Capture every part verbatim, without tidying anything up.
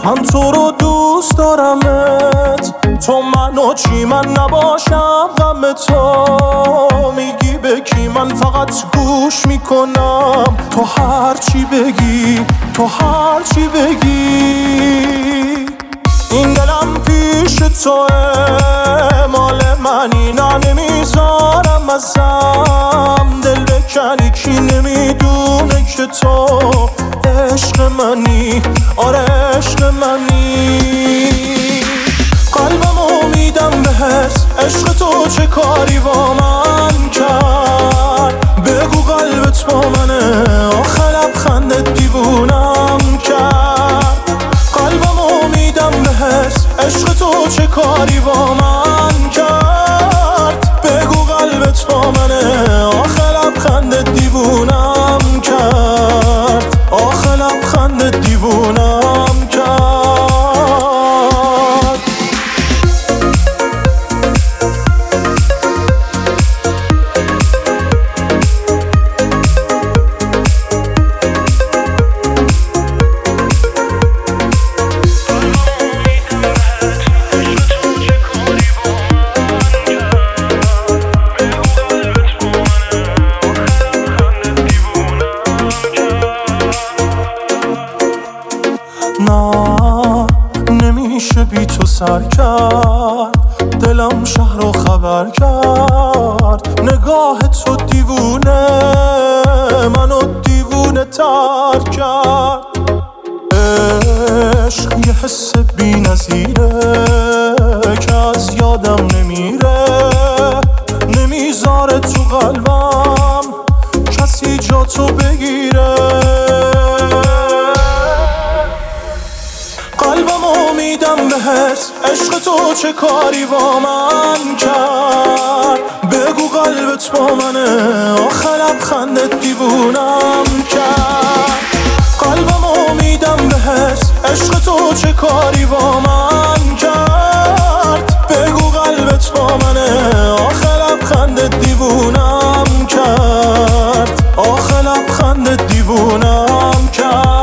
من تو رو دوست دارمت، تو منو چی من نباشم غم تو میگی به کی من فقط گوش میکنم، تو هر چی بگی تو هر چی بگی. این دلم پیش توه مال منی نه نمیذارم ازم دل بکنی کی نمیدونه که تو عشق منی، آره عشق منی. قلبمو میدم بهت، عشق تو چه کاری با من کرد؟ بگو قلبت با منه، آخه لبخندت دیوونم کرد. قلبمو میدم بهت، عشق تو چه کاری با من کرد؟ بگو قلبت با منه، آخه لبخندت دیوونم کرد، آخه لبخندت دیوونم کرد. نه نمیشه بی تو سر کرد، دلم شهر رو خبر کرد. نگاه تو دیوونه منو دیوونه تر کرد. عشق یه حس بی نظیره که از یادم نمیره، نمیذاره تو قلبم کسی جا تو بگیره. قلبمو میدم بهت، عشق تو چه کاری با من کرد؟ بگو قلبت با منه، آخه لبخندت دیوونم کرد. قلبمو میدم بهت، عشق تو چه کاری با من کرد؟ بگو قلبت با منه، آخه لبخندت دیوونم کرد، آخه لبخندت دیوونم کرد.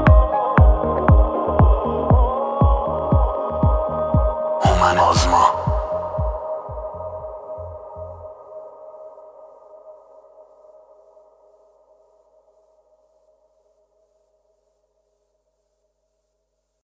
آزما